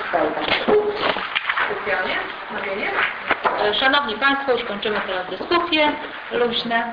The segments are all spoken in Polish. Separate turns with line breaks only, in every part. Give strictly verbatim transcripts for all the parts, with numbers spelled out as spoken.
Specjalnie? Mówienie?
Szanowni Państwo, już kończymy teraz dyskusje luźne.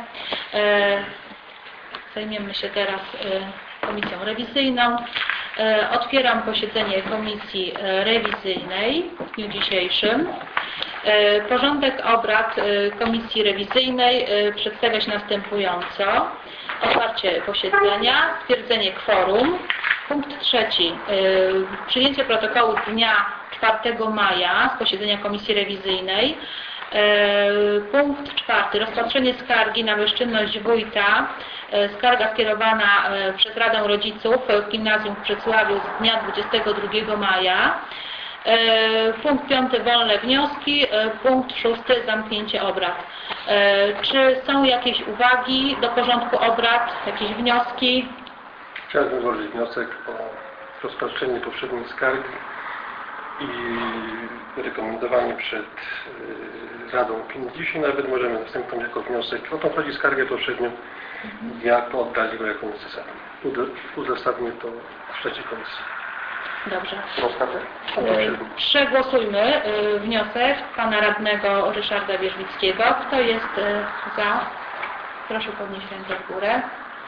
Zajmiemy się teraz komisją rewizyjną. Otwieram posiedzenie komisji rewizyjnej w dniu dzisiejszym. Porządek obrad komisji rewizyjnej przedstawia się następująco. Otwarcie posiedzenia, stwierdzenie kworum. Punkt trzeci. Przyjęcie protokołu z dnia czwartego maja z posiedzenia komisji rewizyjnej. Punkt czwarty. Rozpatrzenie skargi na bezczynność wójta. Skarga skierowana przez Radę Rodziców w Gimnazjum w Brzecławiu z dnia dwudziestego drugiego maja. Punkt piąty. Wolne wnioski. Punkt szósty. Zamknięcie obrad. Czy są jakieś uwagi do porządku obrad? Jakieś wnioski?
Chciałbym złożyć wniosek o rozpatrzenie poprzedniej skargi i rekomendowanie przed Radą Opinii. Dzisiaj nawet możemy następną jako wniosek o tą chodzi skargę poprzednią, jak oddali go jako niezasadnie. Uzasadnię to w trzeciej komisji.
Dobrze.
Przegłosujmy
wniosek pana radnego Ryszarda Wierzbickiego. Kto jest za? Proszę podnieść rękę w górę.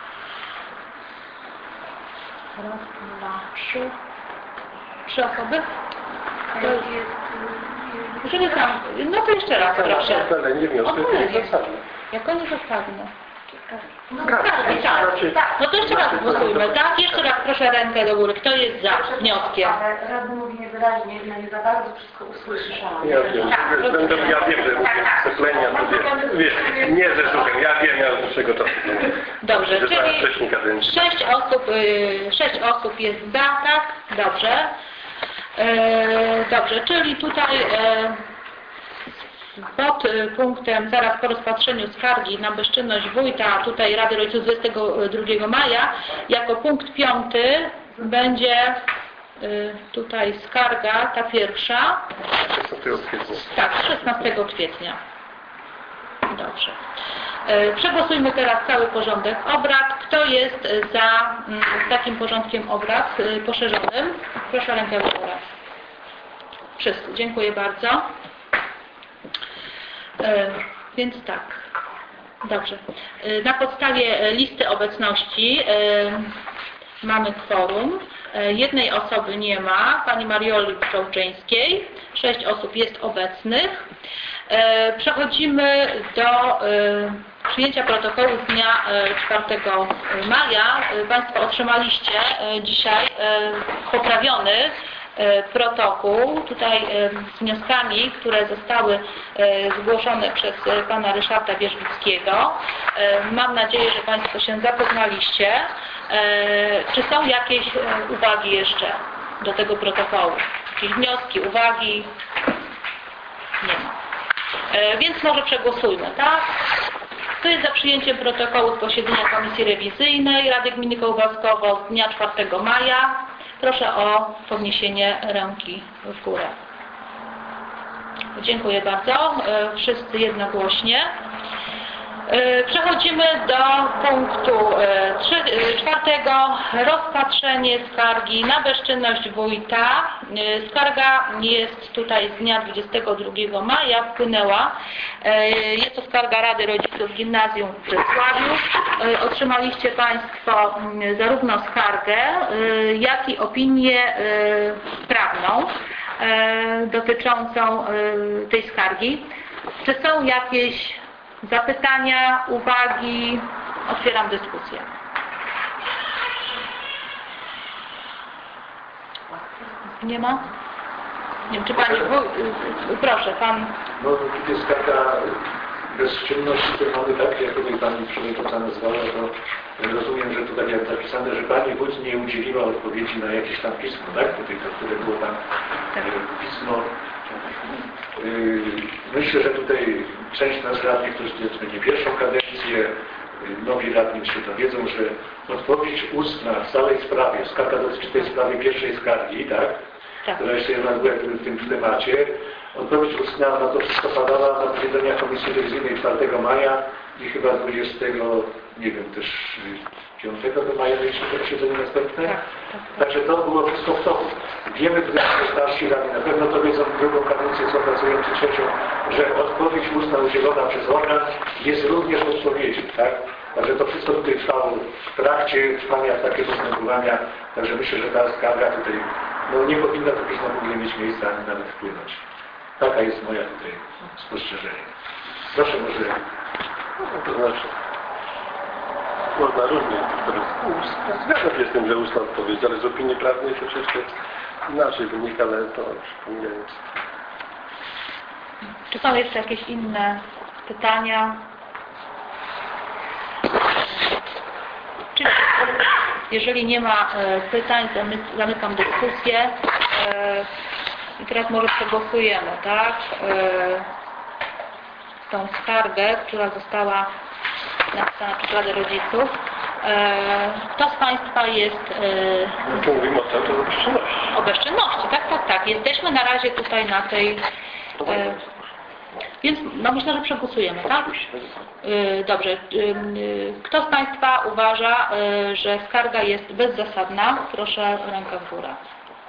Raz, dwa, trzy. Trzy osoby? To jest... Że nie tam. No to jeszcze raz, proszę.
Nie wniosek, niezasadne.
Jako niezasadne.
No,
tak, tak, tak. No to jeszcze raz głosujmy, tak? Jeszcze raz proszę rękę do góry. Kto jest za wnioskiem?
Ale radny mówi niewyraźnie, ja nie za bardzo wszystko usłyszałam.
Ja wiem,
tak,
będę, ja wiem, że mówię przeklenia, to wiesz, nie ze słuchem, ja wiem, ja do czego to
dobrze,
że
czyli
wcześniej kadencji.
sześć osób, y, sześć osób jest za, tak? Dobrze. Y, dobrze, czyli tutaj y, pod punktem zaraz po rozpatrzeniu skargi na bezczynność wójta tutaj Rady Rodziców dwudziestego drugiego maja jako punkt piąty będzie y, tutaj skarga, ta pierwsza.
szesnastego kwietnia.
Tak, szesnastego kwietnia. Dobrze. Y, przegłosujmy teraz cały porządek obrad. Kto jest za y, takim porządkiem obrad y, poszerzonym? Proszę rękę w górę. Wszyscy. Dziękuję bardzo. E, więc tak, dobrze. E, na podstawie listy obecności e, mamy kworum. E, jednej osoby nie ma, pani Marioli Pszczołczyńskiej. Sześć osób jest obecnych. E, przechodzimy do e, przyjęcia protokołu z dnia e, czwartego maja. E, Państwo otrzymaliście e, dzisiaj e, poprawiony protokół, tutaj z wnioskami, które zostały zgłoszone przez pana Ryszarda Wierzbickiego. Mam nadzieję, że Państwo się zapoznaliście. Czy są jakieś uwagi jeszcze do tego protokołu? Jakieś wnioski, uwagi? Nie ma. Więc może przegłosujmy, tak? Kto jest za przyjęciem protokołu z posiedzenia Komisji Rewizyjnej Rady Gminy Kołbaskowo z dnia czwartego maja? Proszę o podniesienie ręki w górę. Dziękuję bardzo. Wszyscy jednogłośnie. Przechodzimy do punktu czwartego. Rozpatrzenie skargi na bezczynność wójta. Skarga jest tutaj z dnia dwudziestego drugiego maja, wpłynęła. Jest to skarga Rady Rodziców Gimnazjum w Brzecławiu. Otrzymaliście Państwo zarówno skargę, jak i opinię prawną dotyczącą tej skargi. Czy są jakieś zapytania, uwagi? Otwieram dyskusję. Nie ma? Nie wiem, czy Pani... Proszę, Pan...
No, tu jest taka bezczynność, którą mamy tak, jak tutaj Pani Przewodnicząca nazwała, to rozumiem, że tutaj jak zapisane, że Pani Wójt nie udzieliła odpowiedzi na jakieś tam pismo, tak? Tutaj, które było tam tak. pismo. Myślę, że tutaj część nas radnych, którzy tutaj będzie pierwszą kadencję, nowi radni się dowiedzą, że odpowiedź ustna w całej sprawie, skarga dotyczy tej sprawy pierwszej skargi, tak? tak. która jeszcze jednak była w tym temacie, odpowiedź ustna na to wszystko padała na posiedzeniach Komisji Rewizyjnej czwartego maja i chyba dwudziestego, nie wiem, też piątego do maja mieliśmy to posiedzenie następne.
Tak, tak, tak.
Także to było wszystko w toku. Wiemy, że starsi radni, na pewno to wiedzą drugą kadencję, co pracują, czy trzecią, że odpowiedź ustna udzielona przez organ jest również odpowiedzią, tak? Także to wszystko tutaj trwało w trakcie trwania takie postępowania, także myślę, że ta skarga tutaj no, nie powinna to pismo w ogóle mieć miejsca, ani nawet wpłynąć. Taka jest moja tutaj spostrzeżenie. Proszę może.
No, to znaczy, można różnie. Zgadzam się z tym, że ustna odpowiedź, ale z opinii prawnej troszeczkę inaczej wynika, ale to już pomijając.
Czy są jeszcze jakieś inne pytania? Czy, jeżeli nie ma e, pytań, zamy, zamykam dyskusję. E, I teraz może przegłosujemy, tak? E, tą skargę, która została napisana przez Radę Rodziców. E, kto z Państwa jest... E,
No to mówimy o tym, to o bezczynności.
o bezczynności, tak, tak, tak. Jesteśmy na razie tutaj na tej... E, więc no myślę, że przegłosujemy, tak? E, dobrze. E, kto z Państwa uważa, e, że skarga jest bezzasadna? Proszę rękę w górę.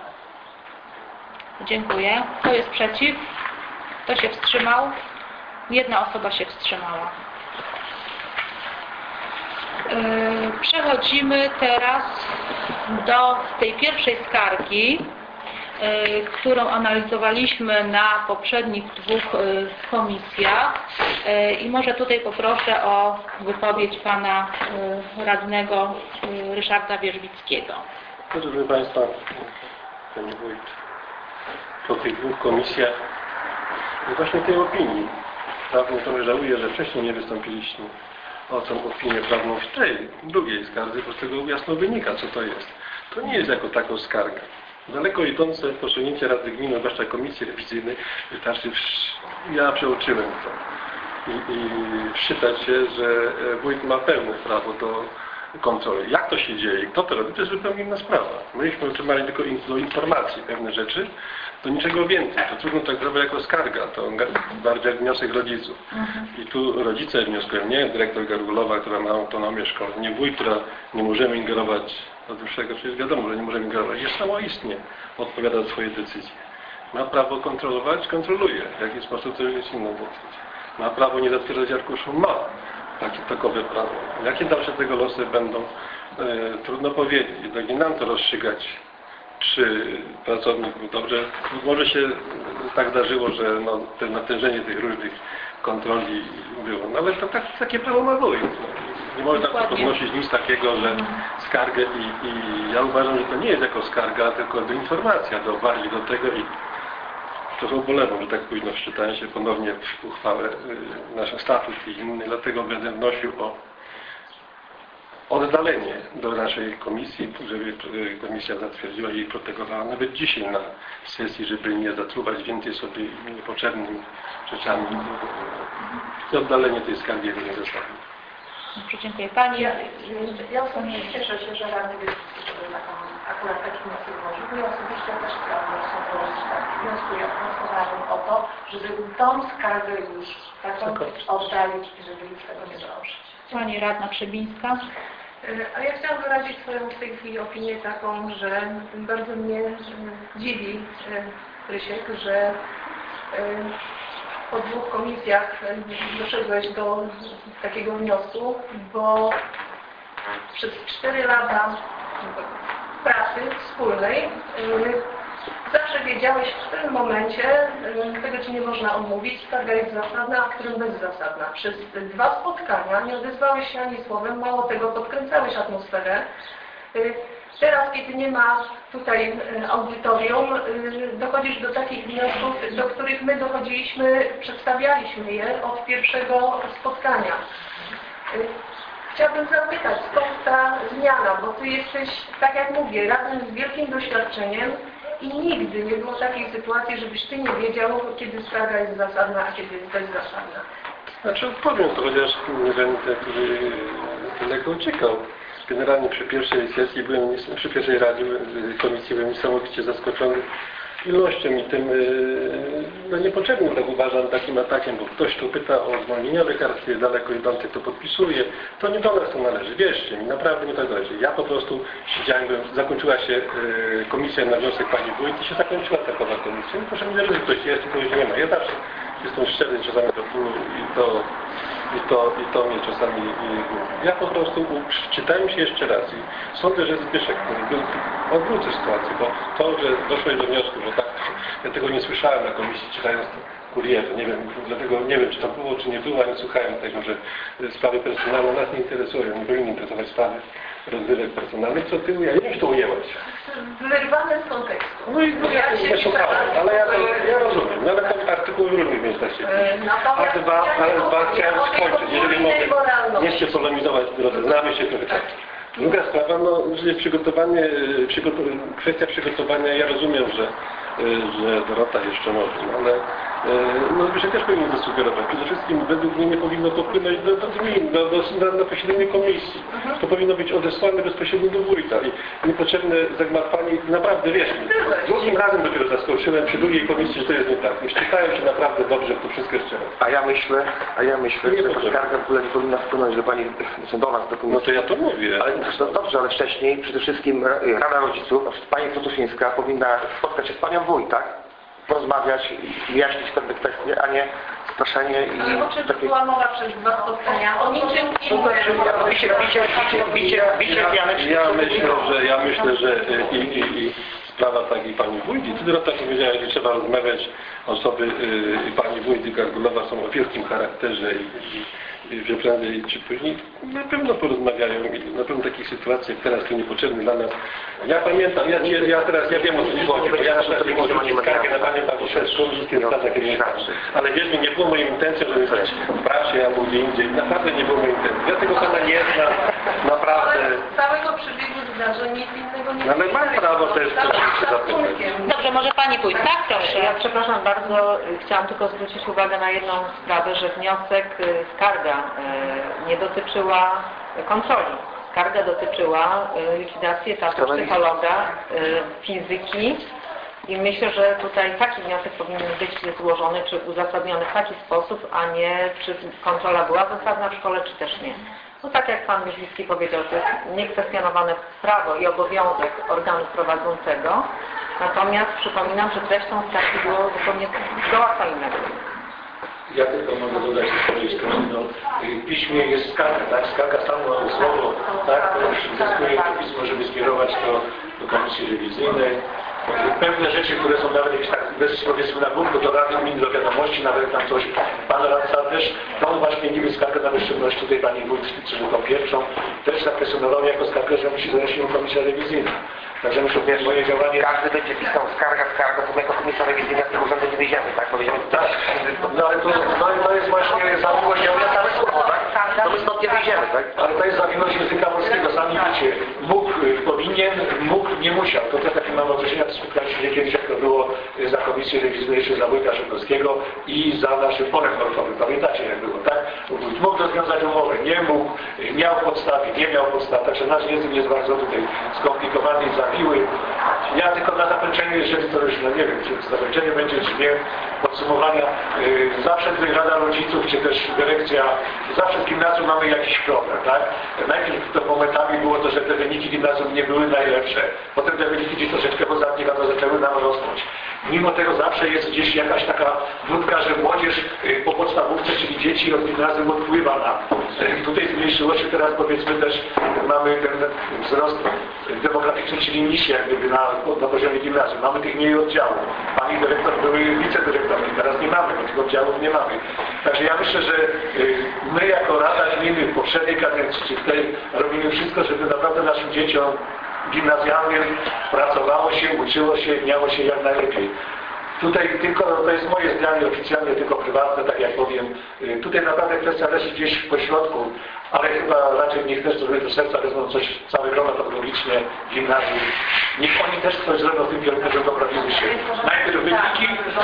Dziękuję. Kto jest przeciw? Kto się wstrzymał? Jedna osoba się wstrzymała. Przechodzimy teraz do tej pierwszej skargi, którą analizowaliśmy na poprzednich dwóch komisjach i może tutaj poproszę o wypowiedź pana radnego Ryszarda Wierzbickiego.
Proszę Państwa, Panie Wójt, po tych dwóch komisjach i właśnie tej opinii prawnej trochę żałuję, że wcześniej nie wystąpiliśmy o tą opinię prawną w tej drugiej skardze, bo z tego jasno wynika, co to jest. To nie jest jako taką skarga. Daleko idące posunięcie Rady Gminy, zwłaszcza Komisji Rewizyjnej, wystarczy, ja przeoczyłem to i, i wczytać się, że wójt ma pełne prawo do kontroli. Jak to się dzieje, kto to robi, to jest zupełnie inna sprawa. Myśmy otrzymali tylko do informacji pewne rzeczy, do niczego więcej. To trudno tak zrobić jako skarga, to bardziej jak wniosek rodziców. Mhm. I tu rodzice wnioskują, nie dyrektor Gargulowa, która ma autonomię szkoły, nie wójt, która nie możemy ingerować od dłuższego, przecież wiadomo, że nie możemy ingerować. Jest samoistnie, odpowiada za swoje decyzje. Ma prawo kontrolować, kontroluje. W jaki sposób to już jest inną decyzją. Ma prawo nie zatwierdzać arkuszu, ma takie takowe prawo. Jakie dalsze tego losy będą, e, trudno powiedzieć. Jednak nie nam to rozstrzygać, czy pracownik był dobrze. Może się tak zdarzyło, że no, to natężenie tych różnych kontroli było. No ale to tak, takie prawo ma wójt. Nie można podnosić nic takiego, że skargę i, i ja uważam, że to nie jest jako skarga, tylko do informacja, do bardziej do tego i trochę ubolewam, że tak późno wczytałem się ponownie w uchwałę, nasz statut i inny, dlatego będę wnosił o oddalenie do naszej komisji, żeby komisja zatwierdziła i protegowała nawet dzisiaj na sesji, żeby nie zatruwać więcej sobie niepotrzebnymi rzeczami i oddalenie tej skargi jego niezasadnej.
Dobrze, dziękuję Pani.
Ja, ja osobiście cieszę się, że Rady Wojewódzkie sobie taką, akurat taki wniosek złożył, bo ja osobiście też sprawdzę, że są położyć tak. Wnioskuję, wnioskowałabym o to, żeby tą skargę już taką oddalić i żeby już tego nie drążyć.
Pani Radna Przebińska.
A ja chciałam wyrazić swoją w tej chwili opinię taką, że bardzo mnie dziwi, Rysiek, że po dwóch komisjach doszedłeś do takiego wniosku, bo przez cztery lata pracy wspólnej zawsze wiedziałeś w tym momencie, tego Ci nie można odmówić, skarga jest zasadna, a w którym bezzasadna. Przez dwa spotkania nie odezwałeś się ani słowem, mało tego, podkręcałeś atmosferę. Teraz, kiedy nie ma tutaj audytorium, dochodzisz do takich wniosków, do których my dochodziliśmy, przedstawialiśmy je od pierwszego spotkania. Chciałabym zapytać, skąd ta zmiana, bo Ty jesteś, tak jak mówię, radnym z wielkim doświadczeniem i nigdy nie było takiej sytuacji, żebyś Ty nie wiedział, kiedy skarga jest zasadna, a kiedy jest bezzasadna.
Znaczy odpowiem to, chociaż nie będę daleko uciekał. Generalnie przy pierwszej sesji byłem, przy pierwszej radzie komisji byłem niesamowicie zaskoczony ilością i tym no niepotrzebnym, tak uważam, takim atakiem, bo ktoś tu pyta o zwolnienie lekarskie, daleko idące to podpisuje, to nie do nas to należy, wierzcie mi, naprawdę nie to należy. Ja po prostu siedziałem, zakończyła się komisja na wniosek pani wójt i się zakończyła takowa komisja. No proszę mi wierzyć, że ktoś jest, kogoś nie ma. Ja zawsze jestem szczery czasami do opinii i to, i to, i to mnie czasami i, ja po prostu czytałem się jeszcze raz i sądzę, że Zbyszek, który był, odwrócę sytuację, bo to, że doszło do wniosku, że tak, ja tego nie słyszałem na komisji, czytając kurierze, nie wiem, dlatego nie wiem, czy to było, czy nie było, a nie słuchałem tego, że sprawy personalne nas nie interesują, nie powinny interesować sprawy rozgrywek personalnych, co ty, ja nie wiem, czy to ujęłaś.
Wyrwane z kontekstu.
No i no, ja nie szukałem, ale ja, to, ja rozumiem, no ale ten artykuł w różnych miejscach się A dwa, ale dwa chciałem skończyć, jeżeli mogę, nie chcę polemizować, drodzy, znamy się trochę czasu. Druga sprawa, no, że przygotowanie, przygot kwestia przygotowania, ja rozumiem, że, że Dorota jeszcze może, no, ale no, Zbyszek też powinien zasugerować. Przede wszystkim według mnie nie powinno to wpłynąć do, do gmin, do, do, na, na posiedzenie komisji. To powinno być odesłane bezpośrednio do wójta i niepotrzebne zagmatwanie. Naprawdę, wiesz, drugim razem dopiero zaskoczyłem przy drugiej komisji, że to jest nie tak. Już czytałem się naprawdę dobrze w to wszystko jeszcze raz.
A ja myślę, a ja myślę, że ta skarga w ogóle nie powinna wpłynąć do pani, do nas, do komisji.
No to ja to mówię.
Ale no, dobrze, ale wcześniej przede wszystkim Rada Rodziców, pani Krotuszyńska powinna spotkać się z panią wójt, tak? Porozmawiać i wyjaśnić pewne kwestie, a nie straszenie i
ale o czym takie... była mowa przez dwa spotkania? O niczym innym.
Bicie, bicie, bicie, bicie, bicie,
ja, ja myślę, że ja myślę, że i, i, i sprawa tak i pani wójt, i ty Dorota powiedziała, że trzeba rozmawiać, osoby y, pani wójt i Gargulowa są o wielkim charakterze i, i że prędzej czy później na pewno porozmawiają i na pewno takich sytuacji jak teraz to niepotrzebne dla nas. Ja pamiętam, ja, ja, ja teraz ja wiem o co ci chodzi, bo ja na przykład nie rzucić skargę na panią Pawłowską, wszystkie stacje kierownicze. Ale wiesz mi, nie było moją intencją, żeby być w prasie albo gdzie indziej. Naprawdę nie było mojej intencji. Ja tego pana nie znam, naprawdę.
Ale z całego przebiegu zdarzeń nic innego nie
no, ale mam prawo też się zapytać.
Dobrze, może pani wójt, tak? Proszę.
Ja przepraszam bardzo, chciałam tylko zwrócić uwagę na jedną sprawę, że wniosek, skarga nie dotyczyła kontroli. Skarga dotyczyła likwidacji etatu psychologa, fizyki i myślę, że tutaj taki wniosek powinien być złożony czy uzasadniony w taki sposób, a nie czy kontrola była zasadna w szkole, czy też nie. No tak jak pan Wierzbicki powiedział, to jest niekwestionowane prawo i obowiązek organu prowadzącego, natomiast przypominam, że treścią skargi było zupełnie zgoła co innego.
Ja tylko mogę dodać z swojej strony, no, w piśmie jest skarga, tak? Skarga samo słowo, tak? To już zyskuje to pismo, żeby skierować to do komisji rewizyjnej. Pewne rzeczy, które są nawet jakieś tak bez powiedzmy na górku, do Rady Gmin, do wiadomości, nawet tam coś, pan radca też, no właśnie niby skargę na wyszczególności tutaj pani wójt, czy tą pierwszą, też zakwestionował jako skargę, że musi zająć się komisja rewizyjna. Także myślę, że moje działanie...
Każdy będzie pisał skarga, skarga, to my jako komisja rewizyjna z tego urzędu nie wyjdziemy, tak? Powiedziemy,
tak. No ale to, no, to jest właśnie zawiłość języka
same słowo, tak? To my stąd nie wyjdziemy, tak?
Ale to jest zawiłość języka polskiego, sami wiecie. Mógł, powinien, mógł, nie musiał. To też takie mam określenia, spotkaliśmy się kiedyś, jak to było za komisję rewizyjną, czy za wójta Szybkowskiego i za naszym polem norfowym. Pamiętacie jak było, tak? Wójt mógł rozwiązać umowę, nie mógł, miał podstawy, nie miał podstaw. Także nasz język jest bardzo tutaj skomplikowany i zawiły. Ja tylko na zakończenie, jeżeli to już, no nie wiem, czy zakończenie będzie, czy nie, podsumowania. Yy, zawsze tutaj Rada Rodziców, czy też dyrekcja, zawsze w gimnazjum mamy jakiś problem, tak? Najpierw to momentami było to, że te wyniki gimnazjum nie były najlepsze. Potem te wyniki gdzieś troszeczkę w ostatnich latach zaczęły nam rosnąć. Mimo tego zawsze jest gdzieś jakaś taka nutka, że młodzież po podstawówce, czyli dzieci od gimnazjum odpływa na. Tutaj zmniejszyło się teraz, powiedzmy też, mamy ten wzrost demograficzny, czyli niższy jak gdyby na, na poziomie gimnazjum. Mamy tych mniej oddziałów. Pani dyrektor były wicedyrektorki, teraz nie mamy, bo tych oddziałów nie mamy. Także ja myślę, że my jako Rada Gminy w poprzedniej kadencji, czy w tej robimy wszystko, żeby naprawdę naszym dzieciom gimnazjalnym pracowało się, uczyło się, miało się jak najlepiej. Tutaj tylko, to jest moje zdanie oficjalnie, tylko prywatne, tak jak powiem. Tutaj naprawdę kwestia leży gdzieś w pośrodku, ale chyba raczej niech też sobie do serca wezmą coś, całe grono pedagogiczne, gimnazjum. Niech oni też coś zrobią w tym kierunku, żeby poprawili się. Najpierw wyniki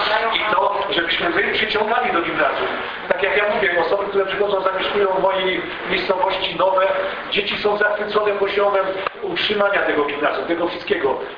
i to, żebyśmy wy przyciągali do gimnazjum. Tak jak ja mówię, osoby, które przychodzą, zamieszkują w mojej miejscowości nowe, dzieci są zachwycone poziomem utrzymania tego gimnazjum, tego wszystkiego.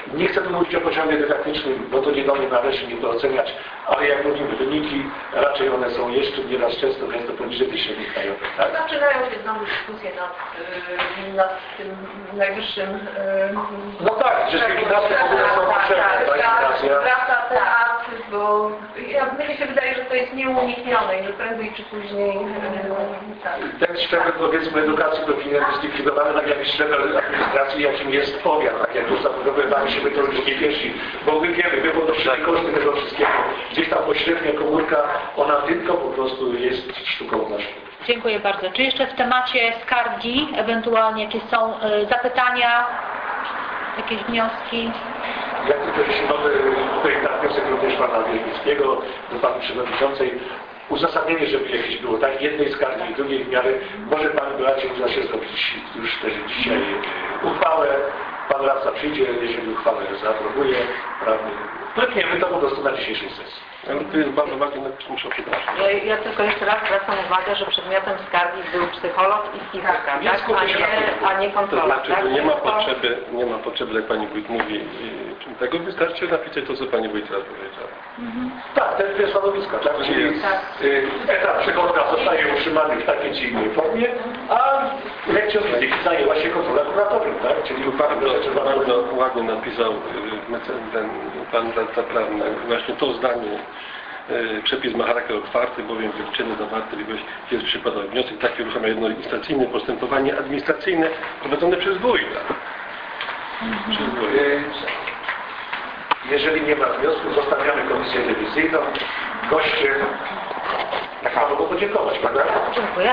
Nie chcę tu mówić o poziomie dydaktycznym, bo to nie do mnie należy, nie to oceniać, ale jak mówimy, wyniki raczej one są jeszcze nieraz często, często poniżej tych średnich krajowych. Tak?
Zaczynają się znowu dyskusje nad, y, nad tym najwyższym... Y,
no tak, że likwidacje w ogóle są potrzebne.
Wraca teatr, bo ja, mnie się wydaje, że to jest nieuniknione i że prędzej czy później... Y, tak.
Ten szczebel, powiedzmy, edukacji powinien być zlikwidowany, tak jak szczebel administracji, jakim jest powiat, tak jak już zapowiadamy się, my to już nie pierwsi, bo my wiemy, my podnosimy koszty tego wszystkiego. Gdzieś tam pośrednia komórka, ona tylko po prostu jest sztuką naszą.
Dziękuję bardzo. Czy jeszcze w temacie skargi ewentualnie, czy są y, zapytania, jakieś wnioski?
Ja tylko jeśli mogę, tutaj na wniosek również pana Wierzbickiego, do pani przewodniczącej, uzasadnienie, żeby jakieś było tak, jednej skargi i drugiej w miarę, może pani Beacie uda się zrobić już też dzisiaj uchwałę, pan radca przyjdzie, jeżeli uchwałę zaaprobuje, prawny, klepniemy to po prostu na dzisiejszej sesji.
Ale to jest bardzo ważne, muszę przepraszam.
Ja, ja tylko jeszcze raz zwracam uwagę, że przedmiotem skargi był psycholog i fizyka, tak?
Ja
A, nie, a nie
To
kontrola.
znaczy,
tak?
że nie ma potrzeby, nie ma potrzeby, jak pani wójt mówi, tego wystarczy napisać to, co pani wójt raz powiedziała.
Mhm.
Tak, te dwie stanowiska, tak? Czyli y, etap psychologa zostaje utrzymany w takiej czy innej formie, a lekcją fizyki zajęła się kontrola kuratorium, tak? Czyli
Bardzo, bardzo ładnie napisał y, ten pan radca prawny, właśnie to zdanie. Przepis ma charakter otwarty, bowiem wyliczenie zawarte jest przykładowy wniosek taki uruchamia jednoinstancyjne postępowanie administracyjne prowadzone przez wójta. Przez wójta.
Jeżeli nie ma wniosku, zostawiamy komisję rewizyjną. Goście, tak samo go podziękować, prawda?
Dziękuję.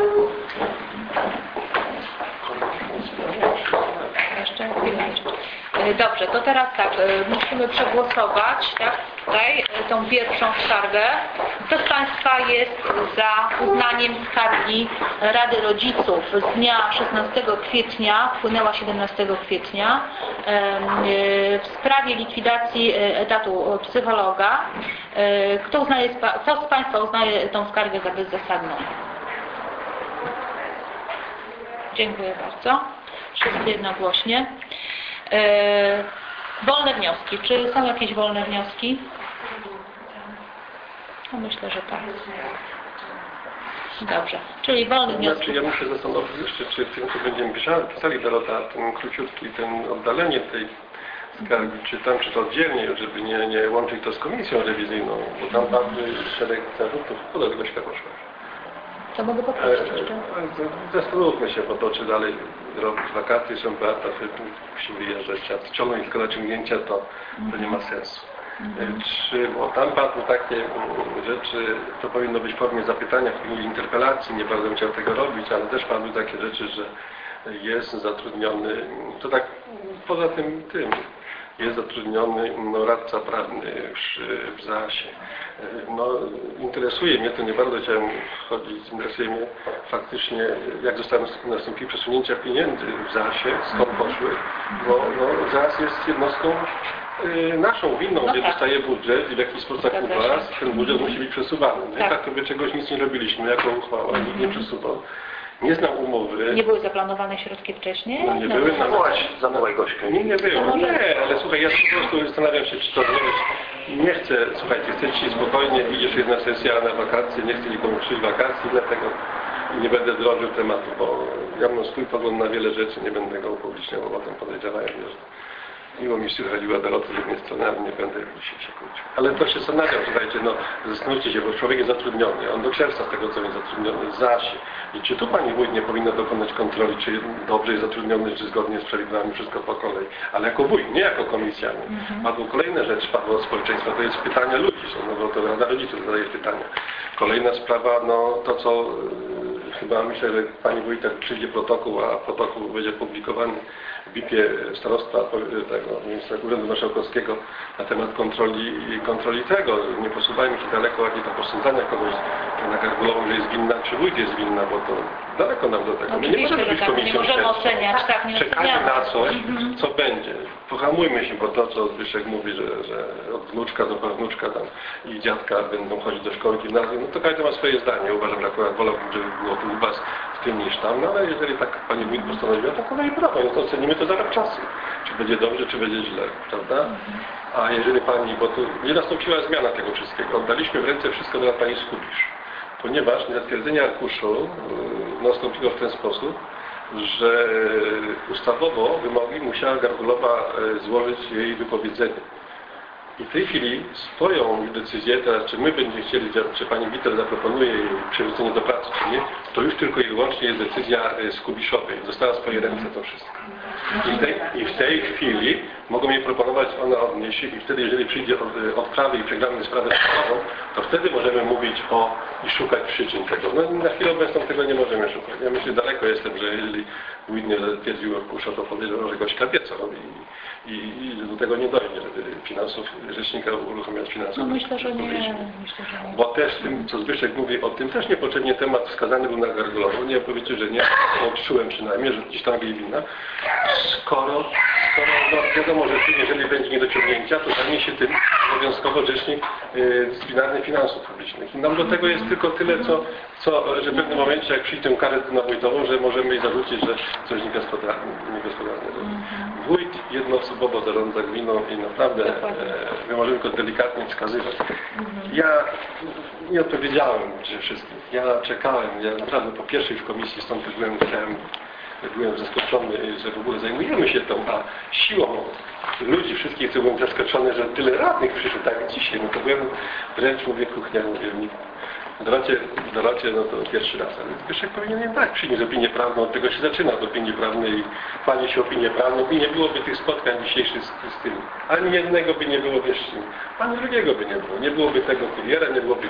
Jeszcze chwileczkę. E, Dobrze, to teraz tak, e, musimy przegłosować, tak, tutaj e, tą pierwszą skargę. Kto z Państwa jest za uznaniem skargi Rady Rodziców z dnia szesnastego kwietnia, wpłynęła siedemnastego kwietnia, e, e, w sprawie likwidacji e, etatu psychologa? E, Kto, uznaje, kto z Państwa uznaje tą skargę za bezzasadną? Dziękuję bardzo. Wszyscy jednogłośnie. E, wolne wnioski. Czy są jakieś wolne wnioski? No myślę, że tak. Dobrze. Czyli wolne wnioski.
Znaczy, ja muszę zastanowić jeszcze, czy w tym, co będziemy pisali, pisali Dorota, ten króciutki, ten oddalenie tej skargi, czy tam, czy to oddzielnie, żeby nie, nie łączyć to z komisją rewizyjną, bo tam padły szereg zarzutów, podobnego światłości.
To mogę poprosić jeszcze.
Zastanówmy się, bo to czy dalej robić wakacje, są Beata, musi wyjeżdżać, a ciągnąć tylko naciągnięcia, to, to nie ma sensu. Mm-hmm. Czy, bo tam padły takie rzeczy, to powinno być w formie zapytania, w formie interpelacji, nie bardzo bym chciał tego robić, ale też padły takie rzeczy, że jest zatrudniony, to tak poza tym, tym jest zatrudniony no, radca prawny przy, w zasie. No, interesuje mnie, to nie bardzo chciałem wchodzić, interesuje mnie faktycznie, jak zostały nastąpiły przesunięcia pieniędzy w zasie, skąd poszły, bo no, zas jest jednostką y, naszą, winną,
no
gdzie
tak.
dostaje budżet i w jakiś sposób tak u was ten budżet musi być przesuwany. My
tak,
tak to by czegoś nic nie robiliśmy, jako uchwała, nikt nie przesuwał. Nie znam umowy.
Nie były zaplanowane środki wcześniej?
No nie
no,
były.
Zawołaj gośkę.
Nie, nie było. Nie, ale słuchaj, ja po prostu zastanawiam się, czy to nie Nie chcę, słuchajcie, chcę dzisiaj spokojnie, widzisz, jedna sesja na wakacje, nie chcę nikomu przyjść wakacji, dlatego nie będę drążył tematu, bo ja mam swój pogląd na wiele rzeczy, nie będę go upubliczniał, bo o tym podejrzewają, że miło mi się chodziła Dorota z jednej strony, ale nie będę dzisiaj się kłócił. Ale to się zastanawiam, słuchajcie, no zastanówcie się, bo człowiek jest zatrudniony, on do czerwca tego, co jest zatrudniony, zasie. I czy tu pani wójt nie powinna dokonać kontroli, czy dobrze jest zatrudniony, czy zgodnie z prawidłami, wszystko po kolei. Ale jako wójt, nie jako komisja. Mhm. Padło kolejne rzeczy, padło od społeczeństwa, to jest pytania ludzi, są, no bo to Rada Rodziców zadaje pytania. Kolejna sprawa, no to co yy, chyba myślę, że pani wójt tak przyjdzie protokół, a protokół będzie publikowany w B I P-ie starostwa tego Urzędu Marszałkowskiego na temat kontroli kontroli tego. Nie posuwajmy się daleko, jakie tam posądzania kogoś na Gargulową, że jest winna, czy wójt jest winna, bo to daleko nam do tego. My nie możemy być
tak,
komisją
nie możemy
śledczą.
oceniać, tak, nie
Czekajmy
oceniamy.
na coś,
Mhm.
co będzie. Pohamujmy się, bo to, co Zbyszek mówi, że, że od wnuczka do prawnuczka tam i dziadka będą chodzić do szkoły gimnazjum, no to każdy ma swoje zdanie. Uważam, że akurat wolałbym, żeby było tu u Was w tym niż tam, no ale jeżeli tak Pani Wójt postanowiła, to kolej prawo, no to ocenimy to za rok czasu. Czy będzie dobrze, czy będzie źle, prawda? A jeżeli Pani, bo tu nie nastąpiła zmiana tego wszystkiego, oddaliśmy w ręce wszystko dla Pani Skubisz, ponieważ niezatwierdzenie arkuszu yy, nastąpiło w ten sposób, że ustawowo wymogi musiała Gargulowa złożyć jej wypowiedzenie. I w tej chwili swoją decyzję, teraz czy my będziemy chcieli, czy Pani Witel zaproponuje jej przywrócenie do pracy, czy nie, to już tylko i wyłącznie jest decyzja Skubiszowej. Została w swoje ręce to wszystko. I w tej, i w tej chwili mogą jej proponować, ona odniesie i wtedy, jeżeli przyjdzie od, odprawy i przegramy sprawę sądową, to wtedy możemy mówić o i szukać przyczyn tego. No na chwilę obecną tego nie możemy szukać. Ja myślę, daleko jestem, że jeżeli wójt nie zatwierdził arkusza, to podejrzewam, że goś kapiecą i, i, i do tego nie dojdzie, żeby finansów, rzecznika uruchomiać finansów.
No myślę, że nie. Myślę, że nie.
Bo też tym, co Zbyszek mówi o tym, też niepotrzebnie temat wskazany był na Gargulową. Nie powiecie, że nie, odczułem przynajmniej, że gdzieś tam jej wina. Skoro, skoro no, wiadomo, że jeżeli będzie niedociągnięcia, to zajmie się tym obowiązkowo rzecznik yy, dyscyplinarny finansów publicznych. I nam do tego jest tylko tyle, co, co że w pewnym momencie, jak przyjdzie tę karę na wójtową, że możemy jej zarzucić, że coś niegospodarne. Wójt jednoosobowo zarządza gminą i naprawdę e, my możemy tylko delikatnie wskazywać. Ja nie odpowiedziałem że wszystkim. Ja czekałem, ja naprawdę po pierwszej w komisji stąd byłem, chciałem, byłem zaskoczony, że w ogóle zajmujemy się tą, a siłą ludzi wszystkich, co byłem zaskoczony, że tyle radnych przyszło, tak jak dzisiaj, no to byłem wręcz, mówię, kuchnia, mówię, Dorocie, Dorocie, no to pierwszy raz, ale Zbyszek powinien tak przynieść opinię prawną, od tego się zaczyna, od opinii prawnej i chwali się opinię prawną i nie byłoby tych spotkań dzisiejszych z, z tym. Ani jednego by nie było, wierzcie mi, ani drugiego by nie było. Nie byłoby tego kuriera, nie byłoby,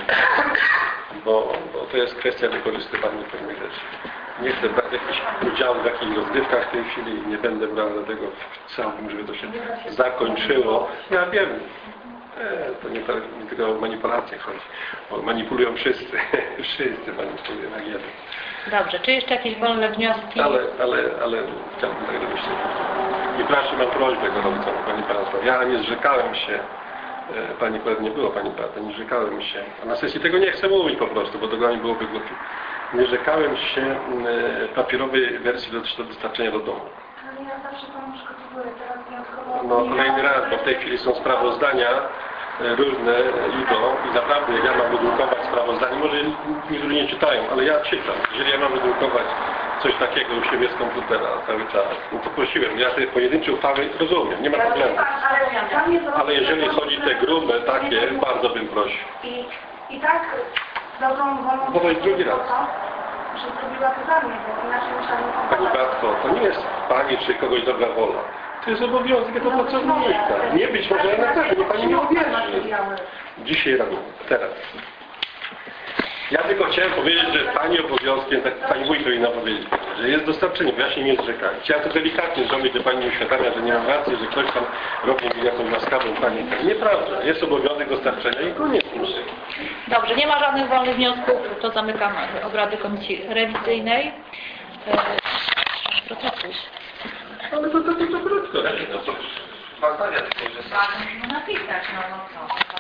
bo, bo to jest kwestia wykorzystywania pewnych rzeczy. Nie chcę brać jakichś udziału w jakichś rozgrywkach w tej chwili i nie będę brał, dlatego chciałbym, żeby to się zakończyło. Ja wiem. Nie, to nie, nie tylko o manipulację chodzi, bo manipulują wszyscy, wszyscy manipulują, jak jeden.
Dobrze, czy jeszcze jakieś wolne wnioski?
Ale, ale, ale chciałbym tak żebyście... I proszę, mam prośbę gorącą, Pani Parasto. Ja nie zrzekałem się, Pani Parasto, nie było Pani Parasto, nie zrzekałem się, a na sesji tego nie chcę mówić po prostu, bo to dla mnie byłoby głupie. Nie zrzekałem się papierowej wersji do dostarczenia do domu.
Ale ja zawsze Panu przygotowuję, teraz wyjątkowo...
No kolejny raz, bo w tej chwili są sprawozdania różne idą i naprawdę jak ja mam wydrukować sprawozdanie, może niektórzy nie czytają, ale ja czytam. Jeżeli ja mam wydrukować coś takiego u siebie z komputera cały czas, no to prosiłem, ja te pojedyncze uchwały rozumiem, nie ma problemu. Ale jeżeli chodzi o te grube takie, bardzo bym prosił.
I, i tak dobrą wolą...
Bo to jest drugi raz.
Że zrobiła to za mnie, bo inaczej myślałam o...
Pani Beatko, to nie jest Pani czy kogoś dobra wola. To jest obowiązek jako pracownika. Nie być może na pewno, bo Pani nie uwierzy. Dzisiaj rano, teraz. Ja tylko chciałem powiedzieć, że Pani obowiązkiem, tak Pani Wójt powinna powiedzieć, że jest dostarczenie, bo ja się nie zrzekałem. Chciałem to delikatnie zrobić, że Pani uświadamia, że nie mam racji, że ktoś tam robi mi jakąś łaskawą Pani. Nieprawda. Jest obowiązek dostarczenia i koniec.
Dobrze, nie ma żadnych wolnych wniosków, to zamykam obrady komisji rewizyjnej. Protokół.
Ale to to to krótko.
Napisać, no, no co?